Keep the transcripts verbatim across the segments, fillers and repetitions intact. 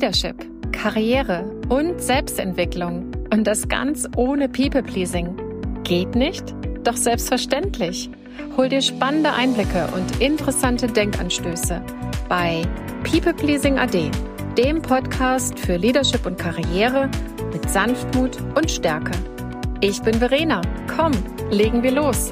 Leadership, Karriere und Selbstentwicklung. Und das ganz ohne People-Pleasing. Geht nicht? Doch selbstverständlich. Hol dir spannende Einblicke und interessante Denkanstöße bei People Pleasing A D, dem Podcast für Leadership und Karriere mit Sanftmut und Stärke. Ich bin Verena. Komm, legen wir los.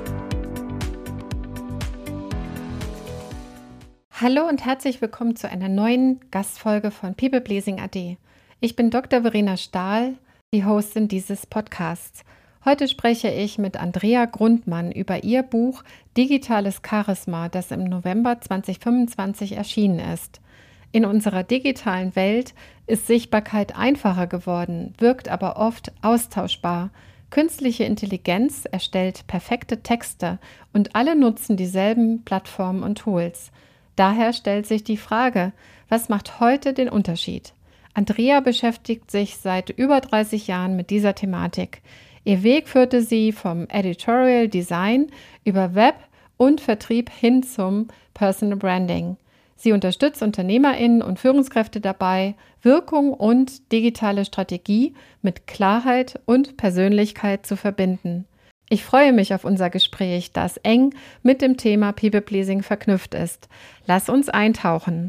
Hallo und herzlich willkommen zu einer neuen Gastfolge von People Pleasing A D. Ich bin Doktor Verena Stahl, die Hostin dieses Podcasts. Heute spreche ich mit Andrea Grundmann über ihr Buch Digitales Charisma, das im November zwanzig fünfundzwanzig erschienen ist. In unserer digitalen Welt ist Sichtbarkeit einfacher geworden, wirkt aber oft austauschbar. Künstliche Intelligenz erstellt perfekte Texte und alle nutzen dieselben Plattformen und Tools. Daher stellt sich die Frage, was macht heute den Unterschied? Andrea beschäftigt sich seit über dreißig Jahren mit dieser Thematik. Ihr Weg führte sie vom Editorial Design über Web und Vertrieb hin zum Personal Branding. Sie unterstützt UnternehmerInnen und Führungskräfte dabei, Wirkung und digitale Strategie mit Klarheit und Persönlichkeit zu verbinden. Ich freue mich auf unser Gespräch, das eng mit dem Thema People-Pleasing verknüpft ist. Lass uns eintauchen.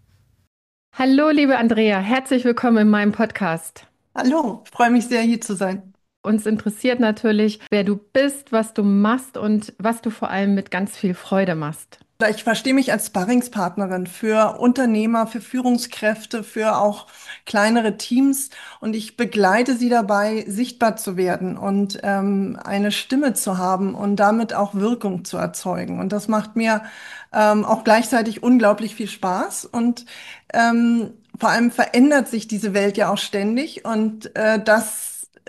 Hallo, liebe Andrea, herzlich willkommen in meinem Podcast. Hallo, ich freue mich sehr, hier zu sein. Uns interessiert natürlich, wer du bist, was du machst und was du vor allem mit ganz viel Freude machst. Ich verstehe mich als Sparringspartnerin für Unternehmer, für Führungskräfte, für auch kleinere Teams und ich begleite sie dabei, sichtbar zu werden und ähm, eine Stimme zu haben und damit auch Wirkung zu erzeugen. Und das macht mir ähm, auch gleichzeitig unglaublich viel Spaß und ähm, vor allem verändert sich diese Welt ja auch ständig und äh, das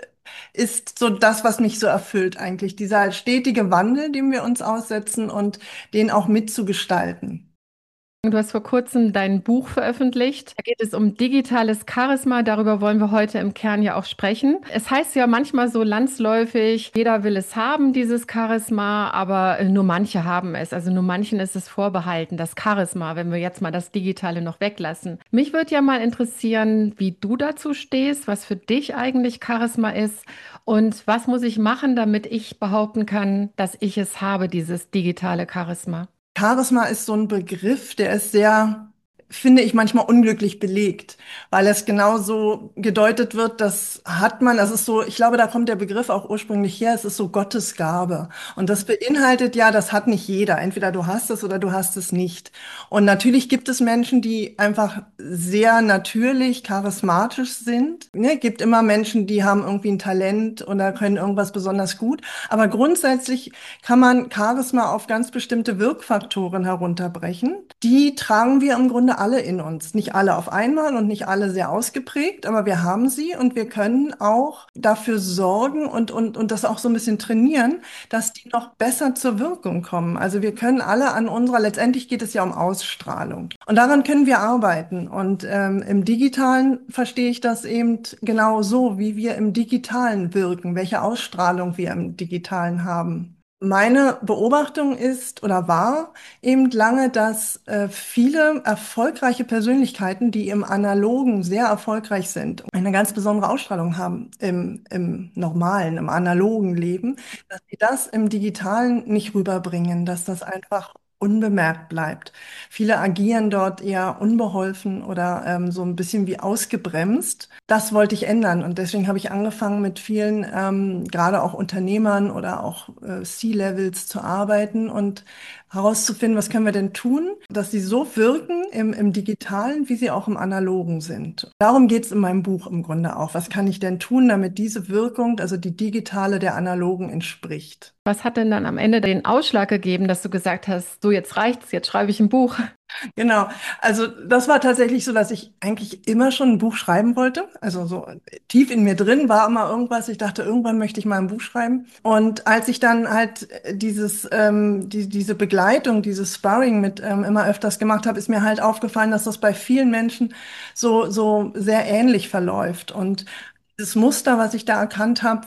ist so das, was mich so erfüllt eigentlich. Dieser stetige Wandel, dem wir uns aussetzen und den auch mitzugestalten. Du hast vor kurzem dein Buch veröffentlicht. Da geht es um digitales Charisma. Darüber wollen wir heute im Kern ja auch sprechen. Es heißt ja manchmal so landsläufig, jeder will es haben, dieses Charisma, aber nur manche haben es. Also nur manchen ist es vorbehalten, das Charisma, wenn wir jetzt mal das Digitale noch weglassen. Mich würde ja mal interessieren, wie du dazu stehst, was für dich eigentlich Charisma ist und was muss ich machen, damit ich behaupten kann, dass ich es habe, dieses digitale Charisma. Charisma ist so ein Begriff, der ist sehr, finde ich, manchmal unglücklich belegt, weil es genauso gedeutet wird, das hat man, das ist so, ich glaube, da kommt der Begriff auch ursprünglich her, es ist so Gottes Gabe. Und das beinhaltet ja, das hat nicht jeder. Entweder du hast es oder du hast es nicht. Und natürlich gibt es Menschen, die einfach sehr natürlich, charismatisch sind. Ne? Gibt immer Menschen, die haben irgendwie ein Talent oder können irgendwas besonders gut. Aber grundsätzlich kann man Charisma auf ganz bestimmte Wirkfaktoren herunterbrechen. Die tragen wir im Grunde alle in uns. Nicht alle auf einmal und nicht alle sehr ausgeprägt, aber wir haben sie und wir können auch dafür sorgen und, und, und das auch so ein bisschen trainieren, dass die noch besser zur Wirkung kommen. Also wir können alle an unserer, letztendlich geht es ja um Ausstrahlung. Und daran können wir arbeiten. Und ähm, im Digitalen verstehe ich das eben genau so, wie wir im Digitalen wirken, welche Ausstrahlung wir im Digitalen haben. Meine Beobachtung ist oder war eben lange, dass äh, viele erfolgreiche Persönlichkeiten, die im Analogen sehr erfolgreich sind, eine ganz besondere Ausstrahlung haben im, im normalen, im analogen Leben, dass sie das im Digitalen nicht rüberbringen, dass das einfach unbemerkt bleibt. Viele agieren dort eher unbeholfen oder ähm, so ein bisschen wie ausgebremst. Das wollte ich ändern und deswegen habe ich angefangen mit vielen, ähm, gerade auch Unternehmern oder auch äh, C-Levels zu arbeiten und herauszufinden, was können wir denn tun, dass sie so wirken im, im Digitalen, wie sie auch im Analogen sind. Darum geht es in meinem Buch im Grunde auch. Was kann ich denn tun, damit diese Wirkung, also die digitale der Analogen entspricht? Was hat denn dann am Ende den Ausschlag gegeben, dass du gesagt hast, so jetzt reicht's, jetzt schreibe ich ein Buch? Genau. Also das war tatsächlich so, dass ich eigentlich immer schon ein Buch schreiben wollte. Also so tief in mir drin war immer irgendwas. Ich dachte, irgendwann möchte ich mal ein Buch schreiben. Und als ich dann halt dieses, ähm, die, diese Begleitung, dieses Sparring mit ähm, immer öfters gemacht habe, ist mir halt aufgefallen, dass das bei vielen Menschen so, so sehr ähnlich verläuft. Und das Muster, was ich da erkannt habe,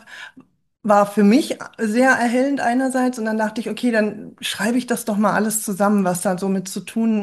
war für mich sehr erhellend einerseits. Und dann dachte ich, okay, dann schreibe ich das doch mal alles zusammen, was da so mit zu tun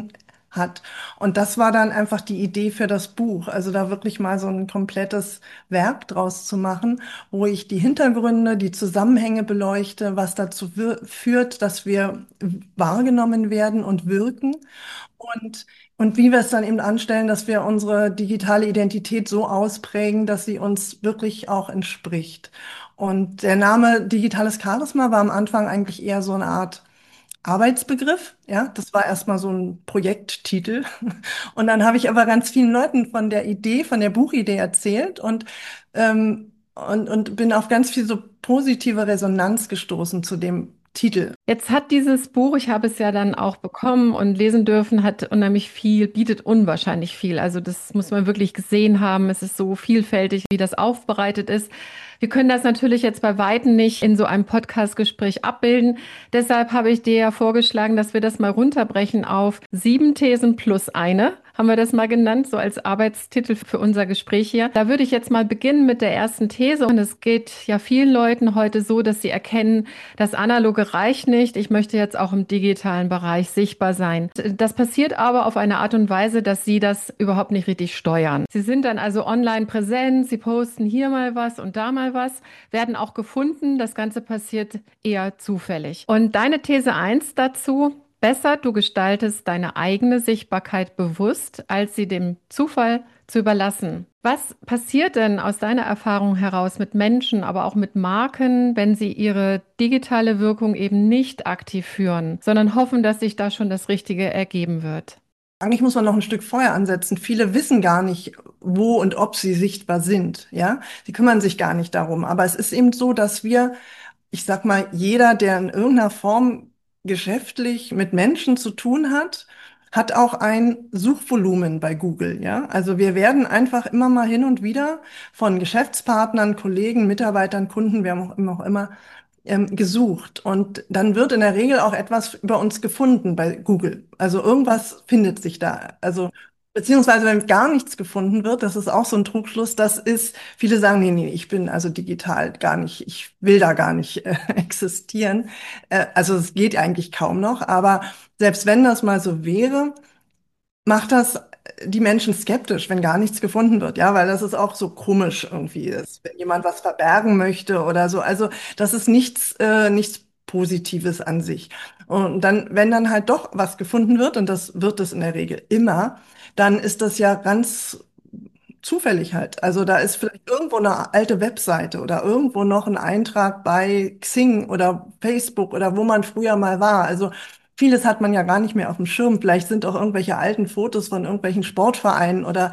hat. Und das war dann einfach die Idee für das Buch. Also da wirklich mal so ein komplettes Werk draus zu machen, wo ich die Hintergründe, die Zusammenhänge beleuchte, was dazu wir- führt, dass wir wahrgenommen werden und wirken. Und, und wie wir es dann eben anstellen, dass wir unsere digitale Identität so ausprägen, dass sie uns wirklich auch entspricht. Und der Name Digitales Charisma war am Anfang eigentlich eher so eine Art Arbeitsbegriff. Ja, das war erstmal so ein Projekttitel. Und dann habe ich aber ganz vielen Leuten von der Idee, von der Buchidee erzählt und, ähm, und, und bin auf ganz viel so positive Resonanz gestoßen zu dem Titel. Jetzt hat dieses Buch, ich habe es ja dann auch bekommen und lesen dürfen, hat unheimlich viel, bietet unwahrscheinlich viel. Also das muss man wirklich gesehen haben. Es ist so vielfältig, wie das aufbereitet ist. Wir können das natürlich jetzt bei Weitem nicht in so einem Podcast-Gespräch abbilden. Deshalb habe ich dir ja vorgeschlagen, dass wir das mal runterbrechen auf sieben Thesen plus eine. Haben wir das mal genannt, so als Arbeitstitel für unser Gespräch hier. Da würde ich jetzt mal beginnen mit der ersten These. Und es geht ja vielen Leuten heute so, dass sie erkennen, das Analoge reicht nicht. Ich möchte jetzt auch im digitalen Bereich sichtbar sein. Das passiert aber auf eine Art und Weise, dass sie das überhaupt nicht richtig steuern. Sie sind dann also online präsent, sie posten hier mal was und da mal was, werden auch gefunden. Das Ganze passiert eher zufällig. Und deine These eins dazu: Besser, du gestaltest deine eigene Sichtbarkeit bewusst, als sie dem Zufall zu überlassen. Was passiert denn aus deiner Erfahrung heraus mit Menschen, aber auch mit Marken, wenn sie ihre digitale Wirkung eben nicht aktiv führen, sondern hoffen, dass sich da schon das Richtige ergeben wird? Eigentlich muss man noch ein Stück vorher ansetzen. Viele wissen gar nicht, wo und ob sie sichtbar sind. Ja, sie kümmern sich gar nicht darum. Aber es ist eben so, dass wir, ich sag mal, jeder, der in irgendeiner Form geschäftlich mit Menschen zu tun hat, hat auch ein Suchvolumen bei Google. Ja, also wir werden einfach immer mal hin und wieder von Geschäftspartnern, Kollegen, Mitarbeitern, Kunden, wer auch immer, auch immer ähm, gesucht. Und dann wird in der Regel auch etwas über uns gefunden bei Google. Also irgendwas findet sich da. Also beziehungsweise wenn gar nichts gefunden wird, das ist auch so ein Trugschluss, das ist, viele sagen, nee, nee, ich bin also digital gar nicht, ich will da gar nicht äh, existieren. Äh, also es geht eigentlich kaum noch, aber selbst wenn das mal so wäre, macht das die Menschen skeptisch, wenn gar nichts gefunden wird, ja, weil das ist auch so komisch irgendwie ist, wenn jemand was verbergen möchte oder so. Also das ist nichts, äh, nichts Positives an sich. Und dann, wenn dann halt doch was gefunden wird, und das wird es in der Regel immer, dann ist das ja ganz zufällig halt. Also da ist vielleicht irgendwo eine alte Webseite oder irgendwo noch ein Eintrag bei Xing oder Facebook oder wo man früher mal war. Also vieles hat man ja gar nicht mehr auf dem Schirm. Vielleicht sind auch irgendwelche alten Fotos von irgendwelchen Sportvereinen oder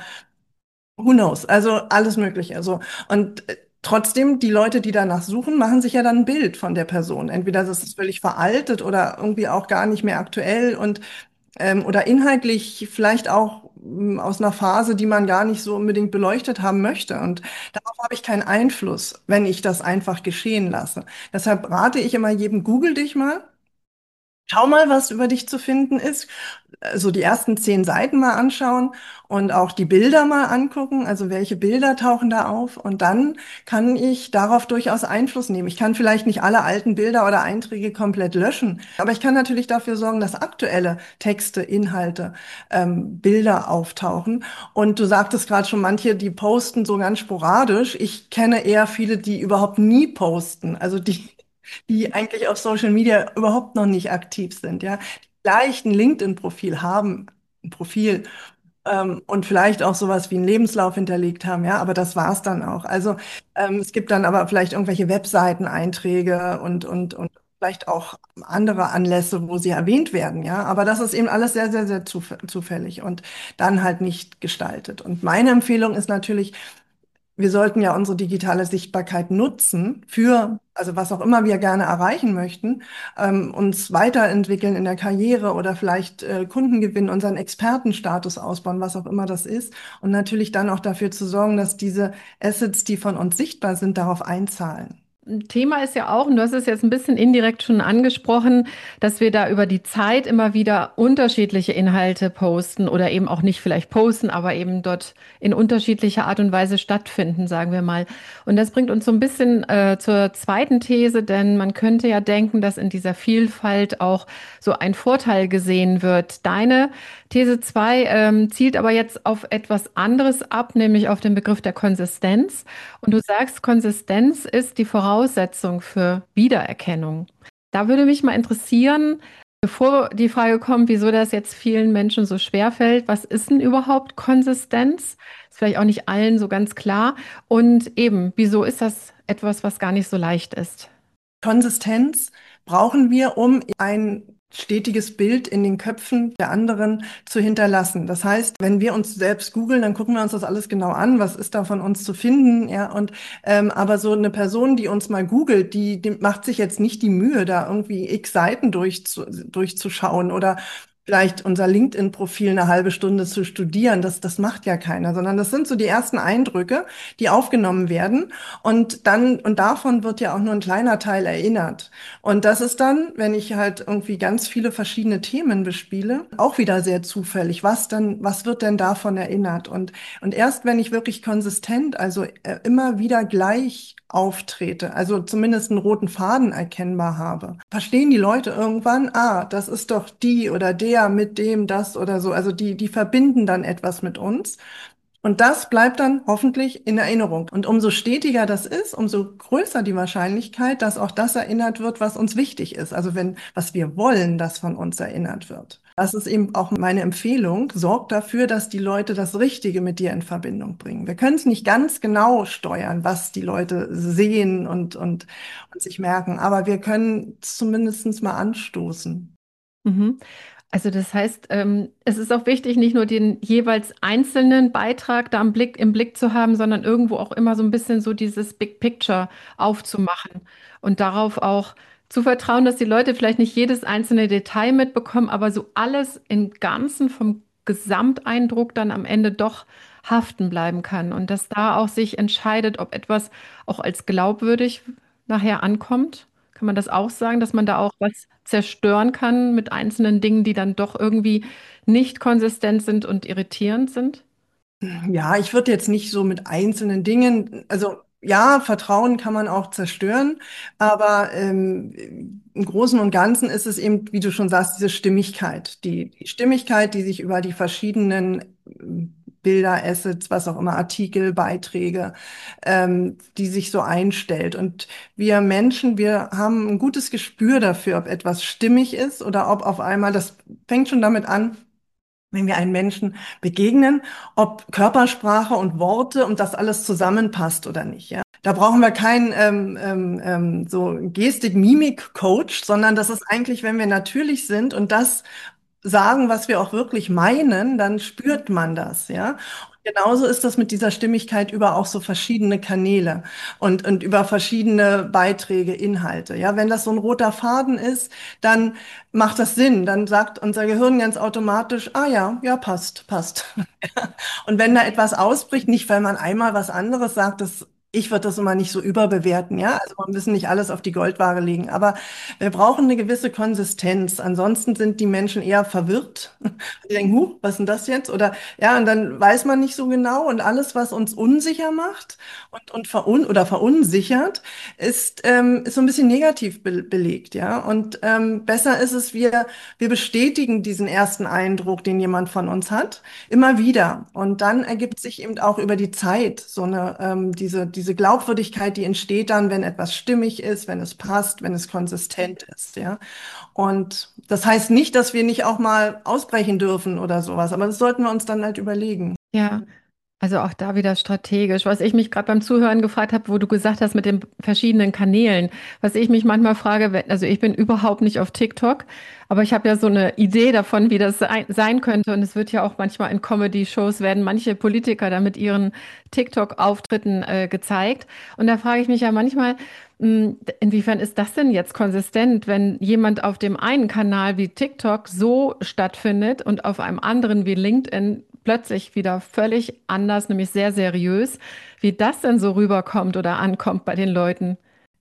who knows. Also alles Mögliche. Also und äh, trotzdem, die Leute, die danach suchen, machen sich ja dann ein Bild von der Person. Entweder das ist völlig veraltet oder irgendwie auch gar nicht mehr aktuell und ähm, oder inhaltlich vielleicht auch ähm, aus einer Phase, die man gar nicht so unbedingt beleuchtet haben möchte. Und darauf habe ich keinen Einfluss, wenn ich das einfach geschehen lasse. Deshalb rate ich immer jedem, google dich mal. Schau mal, was über dich zu finden ist. So die ersten zehn Seiten mal anschauen und auch die Bilder mal angucken. Also welche Bilder tauchen da auf? Und dann kann ich darauf durchaus Einfluss nehmen. Ich kann vielleicht nicht alle alten Bilder oder Einträge komplett löschen, aber ich kann natürlich dafür sorgen, dass aktuelle Texte, Inhalte, ähm, Bilder auftauchen. Und du sagtest gerade schon, manche, die posten so ganz sporadisch. Ich kenne eher viele, die überhaupt nie posten. Also die die eigentlich auf Social Media überhaupt noch nicht aktiv sind, ja, die vielleicht ein LinkedIn-Profil haben, ein Profil ähm, und vielleicht auch sowas wie einen Lebenslauf hinterlegt haben, ja, aber das war's dann auch. Also ähm, es gibt dann aber vielleicht irgendwelche Webseiteneinträge und und und vielleicht auch andere Anlässe, wo sie erwähnt werden, ja, aber das ist eben alles sehr, sehr, sehr zuf zufällig und dann halt nicht gestaltet. Und meine Empfehlung ist natürlich, wir sollten ja unsere digitale Sichtbarkeit nutzen für, also was auch immer wir gerne erreichen möchten, ähm, uns weiterentwickeln in der Karriere oder vielleicht äh, Kunden gewinnen, unseren Expertenstatus ausbauen, was auch immer das ist. Und natürlich dann auch dafür zu sorgen, dass diese Assets, die von uns sichtbar sind, darauf einzahlen. Thema ist ja auch, und du hast es jetzt ein bisschen indirekt schon angesprochen, dass wir da über die Zeit immer wieder unterschiedliche Inhalte posten oder eben auch nicht vielleicht posten, aber eben dort in unterschiedlicher Art und Weise stattfinden, sagen wir mal. Und das bringt uns so ein bisschen äh, zur zweiten These, denn man könnte ja denken, dass in dieser Vielfalt auch so ein Vorteil gesehen wird. Deine These zwei ähm, zielt aber jetzt auf etwas anderes ab, nämlich auf den Begriff der Konsistenz. Und du sagst, Konsistenz ist die Voraussetzung für Wiedererkennung. Da würde mich mal interessieren, bevor die Frage kommt, wieso das jetzt vielen Menschen so schwer fällt, was ist denn überhaupt Konsistenz? Ist vielleicht auch nicht allen so ganz klar. Und eben, wieso ist das etwas, was gar nicht so leicht ist? Konsistenz brauchen wir, um ein stetiges Bild in den Köpfen der anderen zu hinterlassen. Das heißt, wenn wir uns selbst googeln, dann gucken wir uns das alles genau an, was ist da von uns zu finden, ja, und ähm, aber so eine Person, die uns mal googelt, die, die macht sich jetzt nicht die Mühe, da irgendwie x Seiten durchzu, durchzuschauen oder vielleicht unser LinkedIn-Profil eine halbe Stunde zu studieren. Das, das macht ja keiner, sondern das sind so die ersten Eindrücke, die aufgenommen werden. Und dann, und davon wird ja auch nur ein kleiner Teil erinnert. Und das ist dann, wenn ich halt irgendwie ganz viele verschiedene Themen bespiele, auch wieder sehr zufällig. Was dann, was wird denn davon erinnert? Und, und erst wenn ich wirklich konsistent, also äh, immer wieder gleich auftrete, also zumindest einen roten Faden erkennbar habe, verstehen die Leute irgendwann, ah, das ist doch die oder der mit dem, das oder so. Also die, die verbinden dann etwas mit uns. Und das bleibt dann hoffentlich in Erinnerung. Und umso stetiger das ist, umso größer die Wahrscheinlichkeit, dass auch das erinnert wird, was uns wichtig ist. Also wenn, was wir wollen, dass von uns erinnert wird. Das ist eben auch meine Empfehlung. Sorg dafür, dass die Leute das Richtige mit dir in Verbindung bringen. Wir können es nicht ganz genau steuern, was die Leute sehen und, und, und sich merken, aber wir können zumindest mal anstoßen. Mhm. Also das heißt, ähm, es ist auch wichtig, nicht nur den jeweils einzelnen Beitrag da im Blick, im Blick zu haben, sondern irgendwo auch immer so ein bisschen so dieses Big Picture aufzumachen und darauf auch zu vertrauen, dass die Leute vielleicht nicht jedes einzelne Detail mitbekommen, aber so alles im Ganzen vom Gesamteindruck dann am Ende doch haften bleiben kann und dass da auch sich entscheidet, ob etwas auch als glaubwürdig nachher ankommt. Kann man das auch sagen, dass man da auch was zerstören kann mit einzelnen Dingen, die dann doch irgendwie nicht konsistent sind und irritierend sind? Ja, ich würde jetzt nicht so mit einzelnen Dingen, also ja, Vertrauen kann man auch zerstören, aber ähm, im Großen und Ganzen ist es eben, wie du schon sagst, diese Stimmigkeit, die, die Stimmigkeit, die sich über die verschiedenen ähm, Bilder, Assets, was auch immer, Artikel, Beiträge, ähm, die sich so einstellt. Und wir Menschen, wir haben ein gutes Gespür dafür, ob etwas stimmig ist oder ob auf einmal, das fängt schon damit an, wenn wir einem Menschen begegnen, ob Körpersprache und Worte und das alles zusammenpasst oder nicht, ja. Da brauchen wir keinen ähm, ähm, ähm, so Gestik-Mimik-Coach, sondern das ist eigentlich, wenn wir natürlich sind und das sagen, was wir auch wirklich meinen, dann spürt man das, ja. Und genauso ist das mit dieser Stimmigkeit über auch so verschiedene Kanäle und, und über verschiedene Beiträge, Inhalte. Ja, wenn das so ein roter Faden ist, dann macht das Sinn. Dann sagt unser Gehirn ganz automatisch, ah ja, ja, passt, passt. Und wenn da etwas ausbricht, nicht weil man einmal was anderes sagt, das ich würde das immer nicht so überbewerten, ja. Also wir müssen nicht alles auf die Goldwaage legen, aber wir brauchen eine gewisse Konsistenz. Ansonsten sind die Menschen eher verwirrt. Die denken, huh, was ist denn das jetzt? Oder ja, und dann weiß man nicht so genau. Und alles, was uns unsicher macht und, und verun oder verunsichert, ist, ähm, ist so ein bisschen negativ be belegt, ja. Und ähm, besser ist es, wir, wir bestätigen diesen ersten Eindruck, den jemand von uns hat, immer wieder. Und dann ergibt sich eben auch über die Zeit so eine, ähm, diese, diese Glaubwürdigkeit, die entsteht dann, wenn etwas stimmig ist, wenn es passt, wenn es konsistent ist, ja. Und das heißt nicht, dass wir nicht auch mal ausbrechen dürfen oder sowas, aber das sollten wir uns dann halt überlegen. Ja, also auch da wieder strategisch. Was ich mich gerade beim Zuhören gefragt habe, wo du gesagt hast mit den verschiedenen Kanälen, was ich mich manchmal frage, wenn- also ich bin überhaupt nicht auf TikTok, aber ich habe ja so eine Idee davon, wie das sei- sein könnte. Und es wird ja auch manchmal in Comedy-Shows werden manche Politiker da mit ihren TikTok-Auftritten äh, gezeigt. Und da frage ich mich ja manchmal, mh, inwiefern ist das denn jetzt konsistent, wenn jemand auf dem einen Kanal wie TikTok so stattfindet und auf einem anderen wie LinkedIn plötzlich wieder völlig anders, nämlich sehr seriös, wie das denn so rüberkommt oder ankommt bei den Leuten.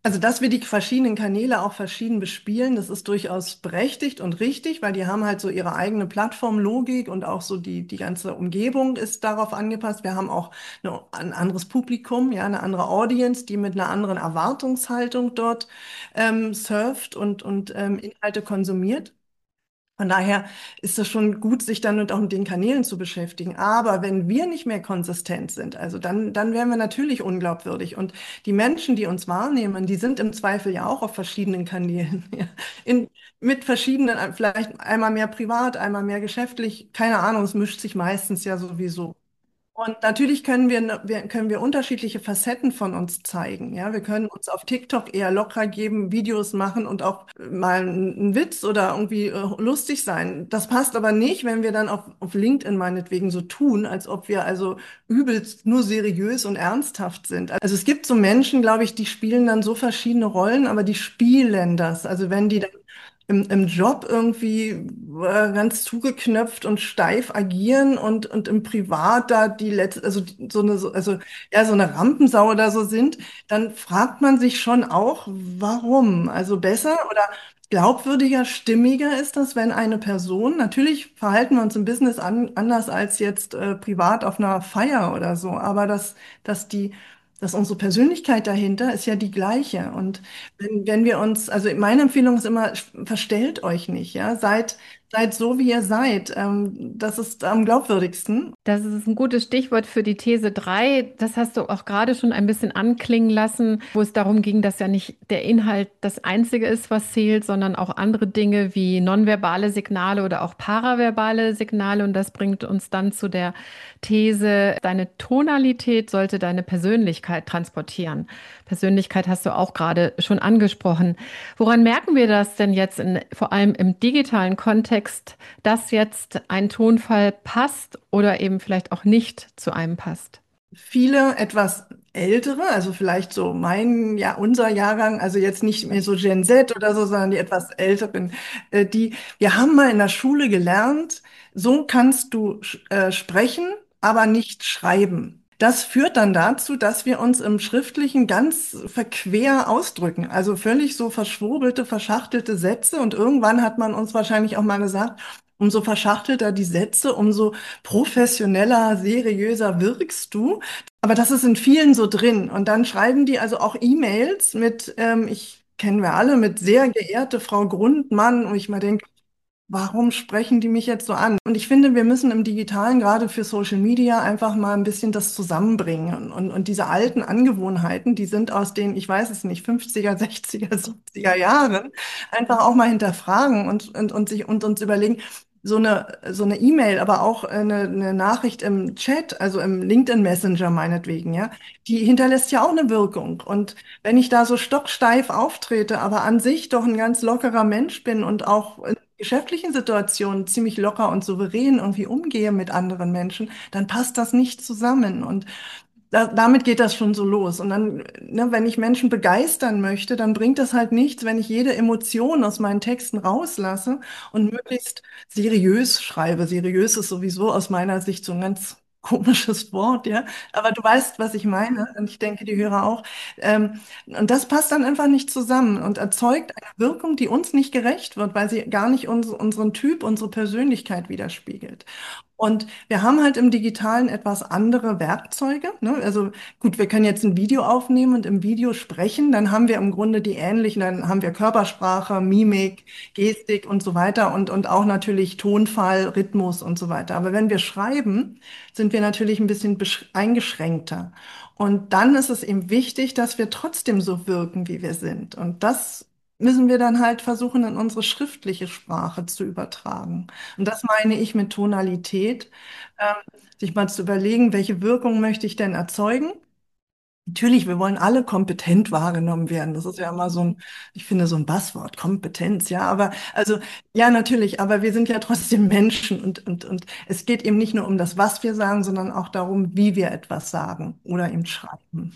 Also, dass wir die verschiedenen Kanäle auch verschieden bespielen, das ist durchaus berechtigt und richtig, weil die haben halt so ihre eigene Plattformlogik und auch so die, die ganze Umgebung ist darauf angepasst. Wir haben auch eine, ein anderes Publikum, ja, eine andere Audience, die mit einer anderen Erwartungshaltung dort ähm, surft und, und ähm, Inhalte konsumiert. Von daher ist es schon gut, sich dann und auch mit den Kanälen zu beschäftigen. Aber wenn wir nicht mehr konsistent sind, also dann, dann wären wir natürlich unglaubwürdig. Und die Menschen, die uns wahrnehmen, die sind im Zweifel ja auch auf verschiedenen Kanälen. Ja. In, mit verschiedenen, vielleicht einmal mehr privat, einmal mehr geschäftlich. Keine Ahnung, es mischt sich meistens ja sowieso. Und natürlich können wir, wir, können wir unterschiedliche Facetten von uns zeigen. Ja, wir können uns auf TikTok eher locker geben, Videos machen und auch mal einen Witz oder irgendwie äh, lustig sein. Das passt aber nicht, wenn wir dann auf, auf LinkedIn meinetwegen so tun, als ob wir also übelst nur seriös und ernsthaft sind. Also es gibt so Menschen, glaube ich, die spielen dann so verschiedene Rollen, aber die spielen das. Also wenn die dann im, im Job irgendwie äh, ganz zugeknöpft und steif agieren und, und im Privat da die letzte, also die- so eine, so- also ja, so eine Rampensau oder so sind, dann fragt man sich schon auch, warum? Also besser oder glaubwürdiger, stimmiger ist das, wenn eine Person, natürlich verhalten wir uns im Business an, anders als jetzt äh, privat auf einer Feier oder so, aber dass, dass die, dass unsere Persönlichkeit dahinter ist ja die gleiche. Und wenn, wenn wir uns, also meine Empfehlung ist immer, verstellt euch nicht, ja, seid, seid so, wie ihr seid. Ähm, das ist am glaubwürdigsten. Das ist ein gutes Stichwort für die These drei. Das hast du auch gerade schon ein bisschen anklingen lassen, wo es darum ging, dass ja nicht der Inhalt das Einzige ist, was zählt, sondern auch andere Dinge wie nonverbale Signale oder auch paraverbale Signale. Und das bringt uns dann zu der These, deine Tonalität sollte deine Persönlichkeit transportieren. Persönlichkeit hast du auch gerade schon angesprochen. Woran merken wir das denn jetzt in, vor allem im digitalen Kontext, dass jetzt ein Tonfall passt oder eben vielleicht auch nicht zu einem passt? Viele etwas ältere, also vielleicht so mein, ja, unser Jahrgang, also jetzt nicht mehr so Gen Z oder so, sondern die etwas älteren, äh, die, wir haben mal in der Schule gelernt, so kannst du sch- äh, sprechen, aber nicht schreiben. Das führt dann dazu, dass wir uns im Schriftlichen ganz verquer ausdrücken, also völlig so verschwurbelte, verschachtelte Sätze. Und irgendwann hat man uns wahrscheinlich auch mal gesagt, umso verschachtelter die Sätze, umso professioneller, seriöser wirkst du. Aber das ist in vielen so drin. Und dann schreiben die also auch E-Mails mit, ähm, ich kennen wir alle, mit sehr geehrte Frau Grundmann. Und ich mal denke, warum sprechen die mich jetzt so an? Und ich finde, wir müssen im Digitalen, gerade für Social Media, einfach mal ein bisschen das zusammenbringen. Und, und diese alten Angewohnheiten, die sind aus den, ich weiß es nicht, fünfziger, sechziger, siebziger Jahren, einfach auch mal hinterfragen und, und, und sich und uns überlegen, so eine, so eine E-Mail, aber auch eine, eine Nachricht im Chat, also im LinkedIn Messenger meinetwegen, ja, die hinterlässt ja auch eine Wirkung. Und wenn ich da so stocksteif auftrete, aber an sich doch ein ganz lockerer Mensch bin und auch in geschäftlichen Situationen ziemlich locker und souverän irgendwie umgehe mit anderen Menschen, dann passt das nicht zusammen. Und da, damit geht das schon so los. Und dann, ne, wenn ich Menschen begeistern möchte, dann bringt das halt nichts, wenn ich jede Emotion aus meinen Texten rauslasse und möglichst seriös schreibe. Seriös ist sowieso aus meiner Sicht so ein ganz komisches Wort, ja. Aber du weißt, was ich meine. Und ich denke, die Hörer auch. Ähm, und das passt dann einfach nicht zusammen und erzeugt eine Wirkung, die uns nicht gerecht wird, weil sie gar nicht uns, unseren Typ, unsere Persönlichkeit widerspiegelt. Und wir haben halt im Digitalen etwas andere Werkzeuge. Ne? Also gut, wir können jetzt ein Video aufnehmen und im Video sprechen, dann haben wir im Grunde die ähnlichen, dann haben wir Körpersprache, Mimik, Gestik und so weiter und, und auch natürlich Tonfall, Rhythmus und so weiter. Aber wenn wir schreiben, sind wir natürlich ein bisschen besch- eingeschränkter. Und dann ist es eben wichtig, dass wir trotzdem so wirken, wie wir sind. Und das müssen wir dann halt versuchen, in unsere schriftliche Sprache zu übertragen. Und das meine ich mit Tonalität, ähm, sich mal zu überlegen, welche Wirkung möchte ich denn erzeugen? Natürlich, wir wollen alle kompetent wahrgenommen werden. Das ist ja immer so ein, ich finde, so ein Buzzword, Kompetenz, ja. Aber, also, ja, natürlich, aber wir sind ja trotzdem Menschen und, und, und es geht eben nicht nur um das, was wir sagen, sondern auch darum, wie wir etwas sagen oder eben schreiben.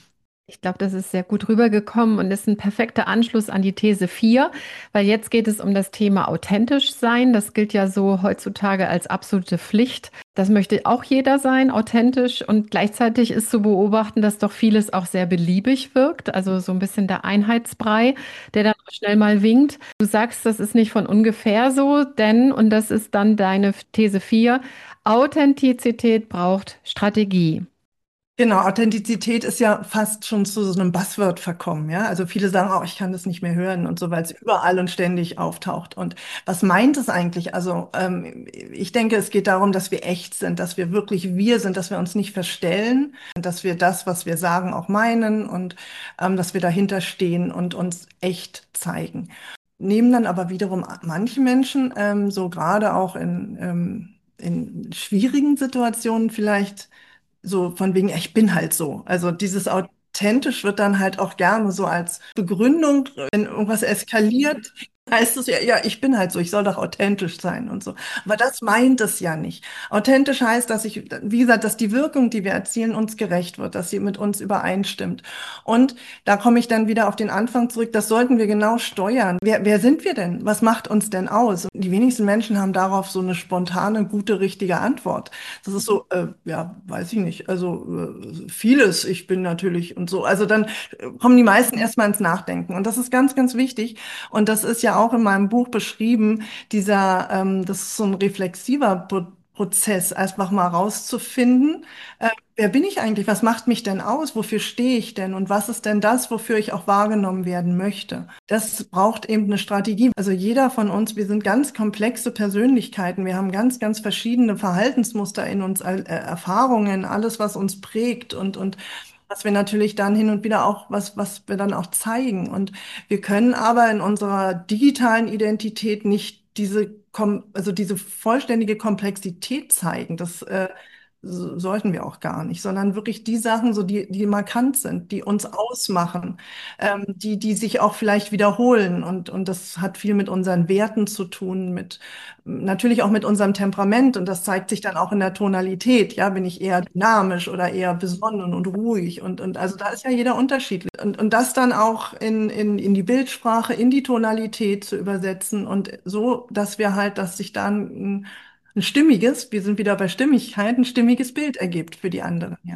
Ich glaube, das ist sehr gut rübergekommen und ist ein perfekter Anschluss an die These vier, weil jetzt geht es um das Thema authentisch sein. Das gilt ja so heutzutage als absolute Pflicht. Das möchte auch jeder sein, authentisch. Und gleichzeitig ist zu beobachten, dass doch vieles auch sehr beliebig wirkt. Also so ein bisschen der Einheitsbrei, der dann auch schnell mal winkt. Du sagst, das ist nicht von ungefähr so, denn, und das ist dann deine These vier, Authentizität braucht Strategie. Genau, Authentizität ist ja fast schon zu so einem Buzzword verkommen, ja. Also viele sagen auch, ich kann das nicht mehr hören und so, weil es überall und ständig auftaucht. Und was meint es eigentlich? Also ähm, ich denke, es geht darum, dass wir echt sind, dass wir wirklich wir sind, dass wir uns nicht verstellen, dass wir das, was wir sagen, auch meinen und ähm, dass wir dahinter stehen und uns echt zeigen. Nehmen dann aber wiederum manche Menschen, ähm, so gerade auch in, ähm, in schwierigen Situationen vielleicht, so von wegen, ja, ich bin halt so. Also dieses authentisch wird dann halt auch gerne so als Begründung, wenn irgendwas eskaliert, heißt es ja, ja, ich bin halt so, ich soll doch authentisch sein und so. Aber das meint es ja nicht. Authentisch heißt, dass ich, wie gesagt, dass die Wirkung, die wir erzielen, uns gerecht wird, dass sie mit uns übereinstimmt. Und da komme ich dann wieder auf den Anfang zurück, das sollten wir genau steuern. Wer, wer sind wir denn? Was macht uns denn aus? Die wenigsten Menschen haben darauf so eine spontane, gute, richtige Antwort. Das ist so, äh, ja, weiß ich nicht. Also äh, vieles, ich bin natürlich und so. Also dann äh, kommen die meisten erstmal ins Nachdenken. Und das ist ganz, ganz wichtig. Und das ist ja auch in meinem Buch beschrieben, dieser, ähm, das ist so ein reflexiver Pro Prozess, einfach mal rauszufinden, äh, wer bin ich eigentlich? Was macht mich denn aus? Wofür stehe ich denn? Und was ist denn das, wofür ich auch wahrgenommen werden möchte? Das braucht eben eine Strategie. Also jeder von uns, wir sind ganz komplexe Persönlichkeiten. Wir haben ganz, ganz verschiedene Verhaltensmuster in uns, äh, Erfahrungen, alles, was uns prägt und, und was wir natürlich dann hin und wieder auch, was, was wir dann auch zeigen. Und wir können aber in unserer digitalen Identität nicht diese, kom also diese vollständige Komplexität zeigen. Das, äh, so- sollten wir auch gar nicht, sondern wirklich die Sachen, so die, die markant sind, die uns ausmachen, ähm, die, die sich auch vielleicht wiederholen. Und, und das hat viel mit unseren Werten zu tun, mit natürlich auch mit unserem Temperament. Und das zeigt sich dann auch in der Tonalität. Ja, bin ich eher dynamisch oder eher besonnen und ruhig? Und, und also da ist ja jeder unterschiedlich. Und, und das dann auch in, in, in die Bildsprache, in die Tonalität zu übersetzen und so, dass wir halt, dass sich dann ein, ein stimmiges, wir sind wieder bei Stimmigkeit, ein stimmiges Bild ergibt für die anderen, ja.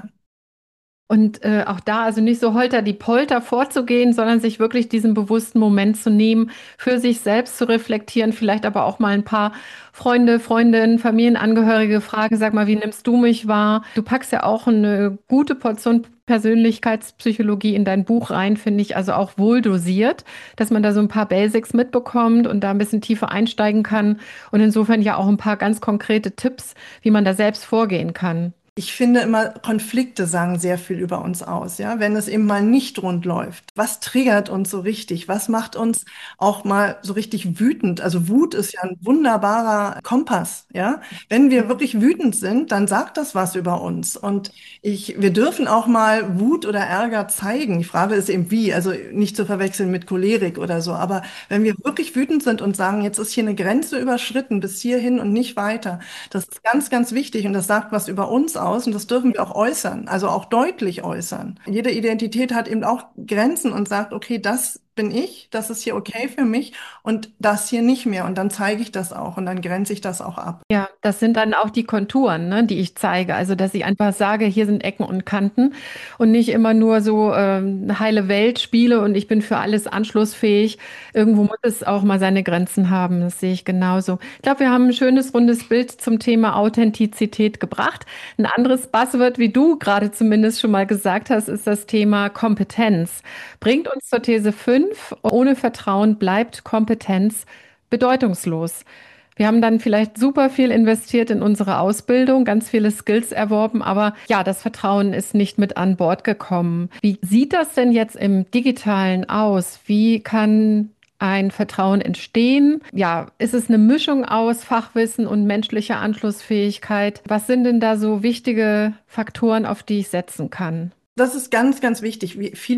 Und äh, auch da also nicht so holter die Polter vorzugehen, sondern sich wirklich diesen bewussten Moment zu nehmen, für sich selbst zu reflektieren, vielleicht aber auch mal ein paar Freunde, Freundinnen, Familienangehörige fragen, sag mal, wie nimmst du mich wahr? Du packst ja auch eine gute Portion Persönlichkeitspsychologie in dein Buch rein, finde ich, also auch wohl dosiert, dass man da so ein paar Basics mitbekommt und da ein bisschen tiefer einsteigen kann und insofern ja auch ein paar ganz konkrete Tipps, wie man da selbst vorgehen kann. Ich finde immer, Konflikte sagen sehr viel über uns aus, ja, wenn es eben mal nicht rund läuft. Was triggert uns so richtig? Was macht uns auch mal so richtig wütend? Also Wut ist ja ein wunderbarer Kompass, ja. Wenn wir wirklich wütend sind, dann sagt das was über uns. Und ich, wir dürfen auch mal Wut oder Ärger zeigen. Die Frage ist eben wie, also nicht zu verwechseln mit Cholerik oder so. Aber wenn wir wirklich wütend sind und sagen, jetzt ist hier eine Grenze überschritten, bis hierhin und nicht weiter, das ist ganz, ganz wichtig und das sagt was über uns aus und das dürfen wir auch äußern, also auch deutlich äußern. Jede Identität hat eben auch Grenzen und sagt, okay, das bin ich, das ist hier okay für mich und das hier nicht mehr. Und dann zeige ich das auch und dann grenze ich das auch ab. Ja, das sind dann auch die Konturen, ne, die ich zeige. Also, dass ich einfach sage, hier sind Ecken und Kanten und nicht immer nur so ähm, eine heile Welt spiele und ich bin für alles anschlussfähig. Irgendwo muss es auch mal seine Grenzen haben. Das sehe ich genauso. Ich glaube, wir haben ein schönes rundes Bild zum Thema Authentizität gebracht. Ein anderes Buzzword, wie du gerade zumindest schon mal gesagt hast, ist das Thema Kompetenz. Bringt uns zur These fünf: ohne Vertrauen bleibt Kompetenz bedeutungslos. Wir haben dann vielleicht super viel investiert in unsere Ausbildung, ganz viele Skills erworben, aber ja, das Vertrauen ist nicht mit an Bord gekommen. Wie sieht das denn jetzt im Digitalen aus? Wie kann ein Vertrauen entstehen? Ja, ist es eine Mischung aus Fachwissen und menschlicher Anschlussfähigkeit? Was sind denn da so wichtige Faktoren, auf die ich setzen kann? Das ist ganz, ganz wichtig. Wie viele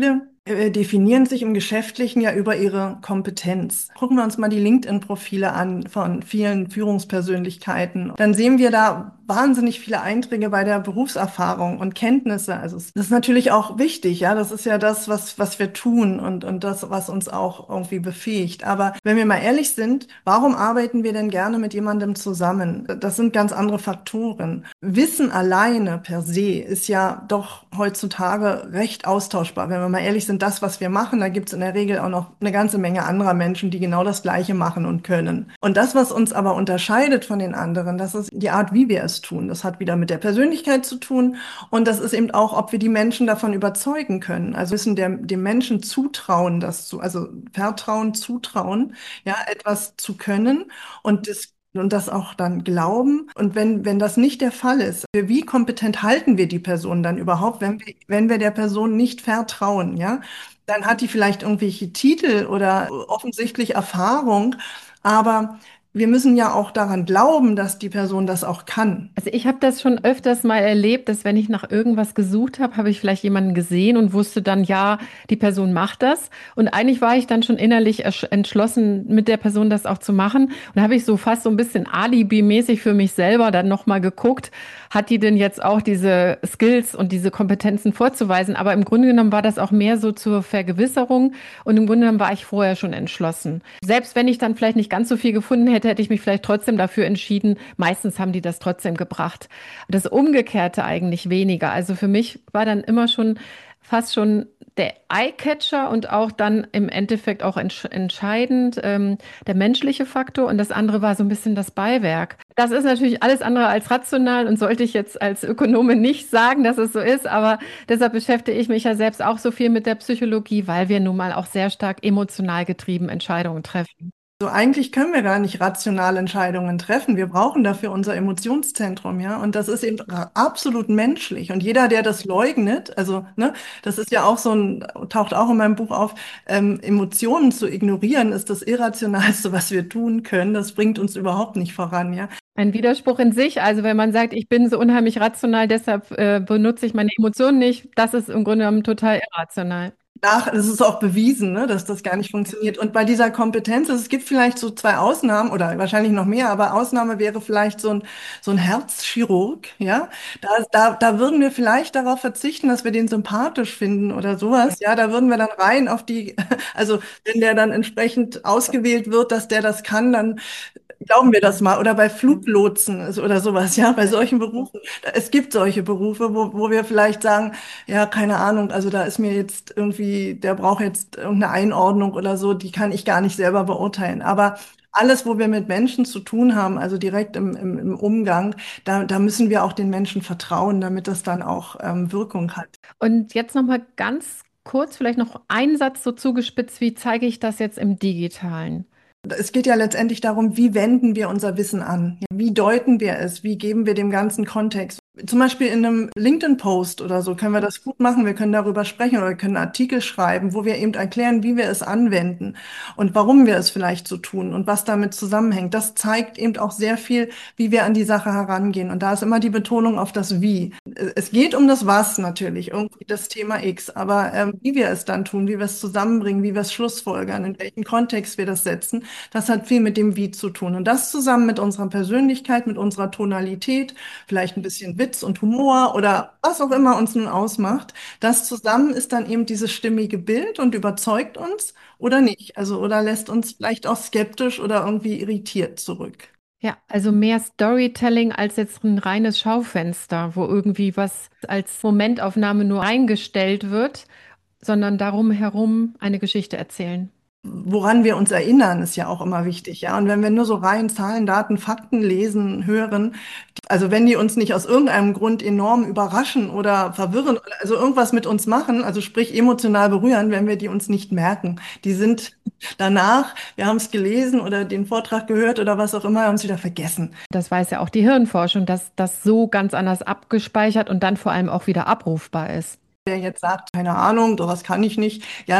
äh, definieren sich im Geschäftlichen ja über ihre Kompetenz. Gucken wir uns mal die LinkedIn-Profile an von vielen Führungspersönlichkeiten. Dann sehen wir da wahnsinnig viele Einträge bei der Berufserfahrung und Kenntnisse. Also es- das ist natürlich auch wichtig, ja. Das ist ja das, was, was wir tun und, und das, was uns auch irgendwie befähigt. Aber wenn wir mal ehrlich sind, warum arbeiten wir denn gerne mit jemandem zusammen? Das sind ganz andere Faktoren. Wissen alleine per se ist ja doch heutzutage recht austauschbar. Wenn wir mal ehrlich sind, das, was wir machen, da gibt es in der Regel auch noch eine ganze Menge anderer Menschen, die genau das Gleiche machen und können. Und das, was uns aber unterscheidet von den anderen, das ist die Art, wie wir es tun. Das hat wieder mit der Persönlichkeit zu tun und das ist eben auch, ob wir die Menschen davon überzeugen können. Also müssen der, dem Menschen zutrauen, das zu, also vertrauen, zutrauen, ja, etwas zu können und das und das auch dann glauben. Und wenn, wenn das nicht der Fall ist, wie kompetent halten wir die Person dann überhaupt, wenn wir, wenn wir der Person nicht vertrauen, ja? Dann hat die vielleicht irgendwelche Titel oder offensichtlich Erfahrung, aber wir müssen ja auch daran glauben, dass die Person das auch kann. Also ich habe das schon öfters mal erlebt, dass wenn ich nach irgendwas gesucht habe, habe ich vielleicht jemanden gesehen und wusste dann, ja, die Person macht das. Und eigentlich war ich dann schon innerlich ersch- entschlossen, mit der Person das auch zu machen. Und da habe ich so fast so ein bisschen Alibi-mäßig für mich selber dann nochmal geguckt, hat die denn jetzt auch diese Skills und diese Kompetenzen vorzuweisen? Aber im Grunde genommen war das auch mehr so zur Vergewisserung. Und im Grunde genommen war ich vorher schon entschlossen. Selbst wenn ich dann vielleicht nicht ganz so viel gefunden hätte, hätte ich mich vielleicht trotzdem dafür entschieden. Meistens haben die das trotzdem gebracht. Das Umgekehrte eigentlich weniger. Also für mich war dann immer schon fast schon der Eyecatcher und auch dann im Endeffekt auch entsch entscheidend ähm, der menschliche Faktor und das andere war so ein bisschen das Beiwerk. Das ist natürlich alles andere als rational und sollte ich jetzt als Ökonomin nicht sagen, dass es so ist, aber deshalb beschäftige ich mich ja selbst auch so viel mit der Psychologie, weil wir nun mal auch sehr stark emotional getrieben Entscheidungen treffen. So, eigentlich können wir gar nicht rationale Entscheidungen treffen. Wir brauchen dafür unser Emotionszentrum, ja. Und das ist eben ra- absolut menschlich. Und jeder, der das leugnet, also, ne, das ist ja auch so ein, taucht auch in meinem Buch auf, ähm, Emotionen zu ignorieren, ist das Irrationalste, was wir tun können. Das bringt uns überhaupt nicht voran, ja. Ein Widerspruch in sich. Also wenn man sagt, ich bin so unheimlich rational, deshalb äh, benutze ich meine Emotionen nicht, das ist im Grunde genommen total irrational. Nach, es ist auch bewiesen, ne, dass das gar nicht funktioniert. Und bei dieser Kompetenz, es gibt vielleicht so zwei Ausnahmen oder wahrscheinlich noch mehr, aber Ausnahme wäre vielleicht so ein, so ein Herzchirurg, ja. Da, da, da würden wir vielleicht darauf verzichten, dass wir den sympathisch finden oder sowas. Ja, da würden wir dann rein auf die, also wenn der dann entsprechend ausgewählt wird, dass der das kann, dann glauben wir das mal. Oder bei Fluglotsen ist- oder sowas, ja, bei solchen Berufen. Es gibt solche Berufe, wo, wo wir vielleicht sagen, ja, keine Ahnung, also da ist mir jetzt irgendwie, der braucht jetzt irgendeine Einordnung oder so, die kann ich gar nicht selber beurteilen. Aber alles, wo wir mit Menschen zu tun haben, also direkt im, im, im Umgang, da, da müssen wir auch den Menschen vertrauen, damit das dann auch ähm, Wirkung hat. Und jetzt noch mal ganz kurz, vielleicht noch einen Satz so zugespitzt, wie zeige ich das jetzt im Digitalen? Es geht ja letztendlich darum, wie wenden wir unser Wissen an? Wie deuten wir es? Wie geben wir dem ganzen Kontext? Zum Beispiel in einem LinkedIn-Post oder so können wir das gut machen. Wir können darüber sprechen oder wir können Artikel schreiben, wo wir eben erklären, wie wir es anwenden und warum wir es vielleicht so tun und was damit zusammenhängt. Das zeigt eben auch sehr viel, wie wir an die Sache herangehen. Und da ist immer die Betonung auf das Wie. Es geht um das Was natürlich, irgendwie das Thema X, aber ähm, wie wir es dann tun, wie wir es zusammenbringen, wie wir es schlussfolgern, in welchen Kontext wir das setzen, das hat viel mit dem Wie zu tun. Und das zusammen mit unserer Persönlichkeit, mit unserer Tonalität, vielleicht ein bisschen Witz und Humor oder was auch immer uns nun ausmacht, das zusammen ist dann eben dieses stimmige Bild und überzeugt uns oder nicht. Also oder lässt uns vielleicht auch skeptisch oder irgendwie irritiert zurück. Ja, also mehr Storytelling als jetzt ein reines Schaufenster, wo irgendwie was als Momentaufnahme nur eingestellt wird, sondern darum herum eine Geschichte erzählen. Woran wir uns erinnern, ist ja auch immer wichtig, ja. Und wenn wir nur so rein Zahlen, Daten, Fakten lesen, hören, also wenn die uns nicht aus irgendeinem Grund enorm überraschen oder verwirren, also irgendwas mit uns machen, also sprich emotional berühren, wenn wir die uns nicht merken. Die sind danach, wir haben es gelesen oder den Vortrag gehört oder was auch immer, haben es wieder vergessen. Das weiß ja auch die Hirnforschung, dass das so ganz anders abgespeichert und dann vor allem auch wieder abrufbar ist. Wer jetzt sagt, keine Ahnung, sowas kann ich nicht, ja, das